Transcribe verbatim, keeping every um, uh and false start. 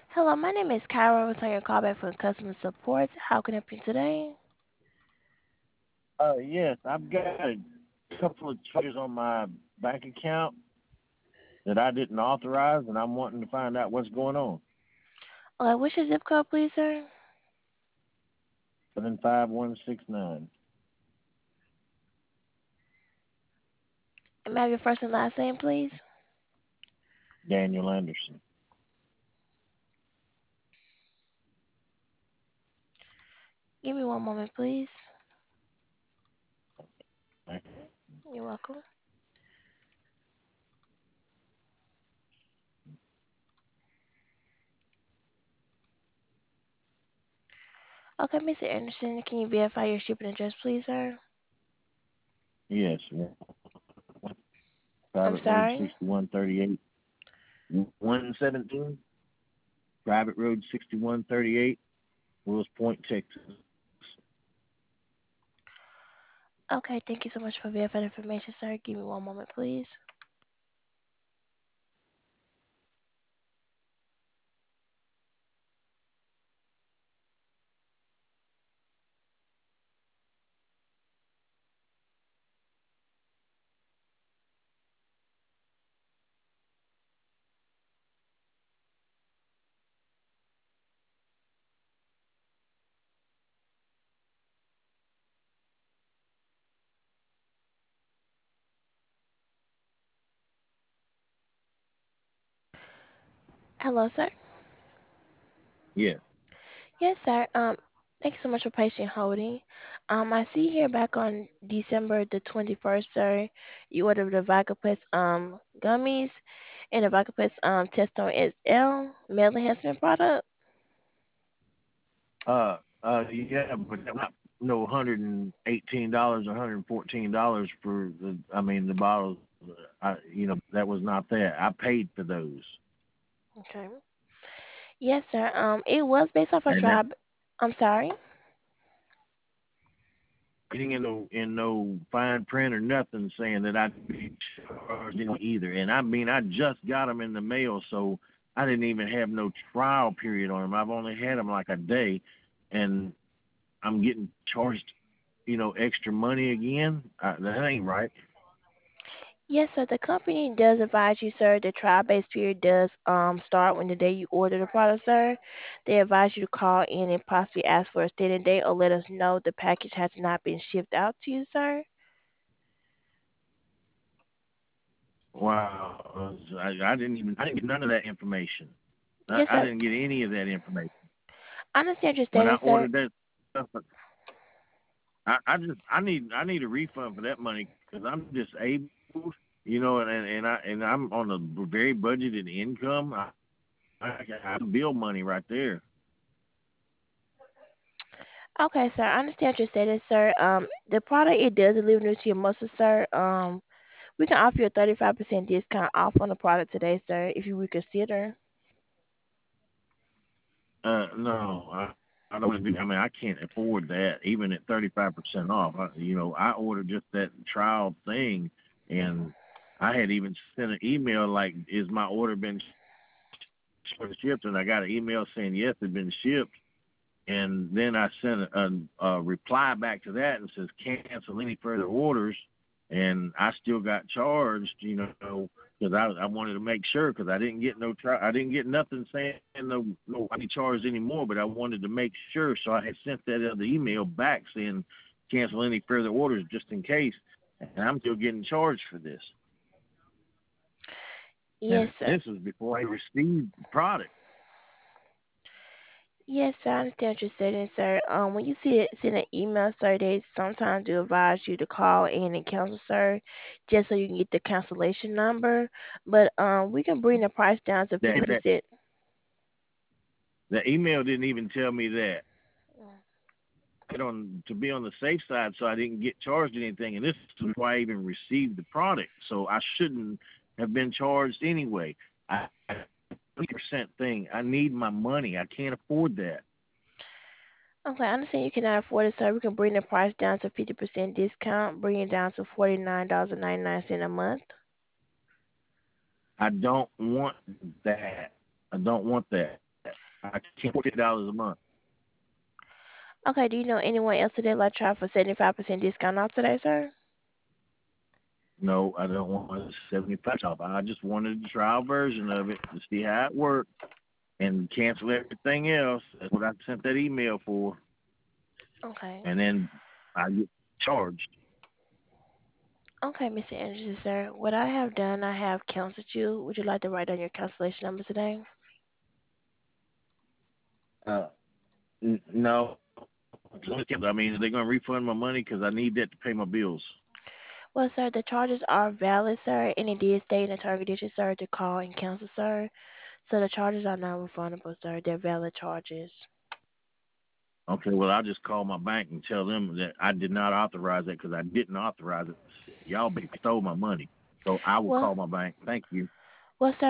Hello, my name is Kyra. Returning your call back from customer support. How can I help you today? Uh, yes, I've got a couple of charges on my bank account that I didn't authorize, and I'm wanting to find out what's going on. Uh, what's your zip code, please, sir? Seven five one six nine. And may I have your first and last name, please? Daniel Anderson. Give me one moment, please. You're welcome. Okay, Mister Anderson, can you verify your shipping address, please, sir? Yes, I'm Private Road sorry. sixty-one thirty-eight, one seventeen. Private Road sixty-one thirty-eight, Wills Point, Texas. Okay, thank you so much for verifying information, sir. Give me one moment, please. Hello, sir. Yeah. Yes, sir. Um, thank you so much for patiently holding. Um, I see here back on December the twenty-first, sir, you ordered the Vicoplex um gummies and the Vicoplex um Testone S L male enhancement product. Uh, uh, yeah, but not no hundred and eighteen dollars or hundred and fourteen dollars for the. I mean, the bottles. I, you know, that was not that. I paid for those, Okay. Yes, sir. Um, it was based off a and that tribe. I'm sorry. getting in no in no fine print or nothing saying that I'd be charged you know, either. And I mean, I just got them in the mail, so I didn't even have no trial period on them. I've only had them like a day, and I'm getting charged, you know, extra money again. Uh, that ain't right. Yes, sir. The company does advise you, sir. The trial-based period does um start when the day you order the product, sir. They advise you to call in and possibly ask for a stated date or let us know the package has not been shipped out to you, sir. Wow, I, I didn't even I didn't get none of that information. I, Yes, I sir. didn't get any of that information I understand your when I status, sir. ordered that stuff. I, I just I need I need a refund for that money because I'm disabled, you know, and and I and I'm on a very budgeted income. I I, I have bill money right there. Okay, sir. I understand your status, sir. Um, the product it does deliver new to your muscle, sir. Um, we can offer you a thirty-five percent discount off on the product today, sir, if you would consider. Uh, no, I I don't want to do. I mean, I can't afford that even at thirty five percent off. I, you know, I ordered just that trial thing, and I had even sent an email like, "Is my order been shipped?" And I got an email saying yes, it had been shipped. And then I sent a, a, a reply back to that and says cancel any further orders. And I still got charged, you know, because I I wanted to make sure because I didn't get no try I didn't get nothing saying no no I need charged anymore, but I wanted to make sure, so I had sent that other email back saying cancel any further orders just in case, and I'm still getting charged for this. Yes, And sir. this was before I received the product. Yes, sir. I understand what you're saying, sir. Um, when you see it, send an email, sir, they sometimes do advise you to call in and cancel, sir, just so you can get the cancellation number. But um, we can bring the price down to That fifty that percent. the email didn't even tell me that. On to be on the safe side, so I didn't get charged anything. And this is before I even received the product, so I shouldn't have been charged anyway. I fifty percent thing. I need my money. I can't afford that. Okay, I understand you cannot afford it, sir. We can bring the price down to fifty percent discount, bring it down to forty-nine dollars and ninety-nine cents a month. I don't want that. I don't want that. I can't afford fifty dollars a month. Okay, do you know anyone else today like try for seventy-five percent discount off today, sir? No, I don't want a seventy-five off. I just wanted the trial version of it to see how it worked and cancel everything else. That's what I sent that email for. Okay. And then I get charged. Okay, mister Anderson, sir. What I have done, I have canceled you. Would you like to write down your cancellation number today? Uh, n- no, I mean, they're gonna refund my money because I need that to pay my bills. Well, sir, the charges are valid, sir, and it did state in the term and conditions, sir, to call and cancel, sir. So the charges are non-refundable, sir. They're valid charges. Okay, well, I'll just call my bank and tell them that I did not authorize that because I didn't authorize it. Y'all basically stole my money. So I will Well, call my bank. Thank you. well, sir.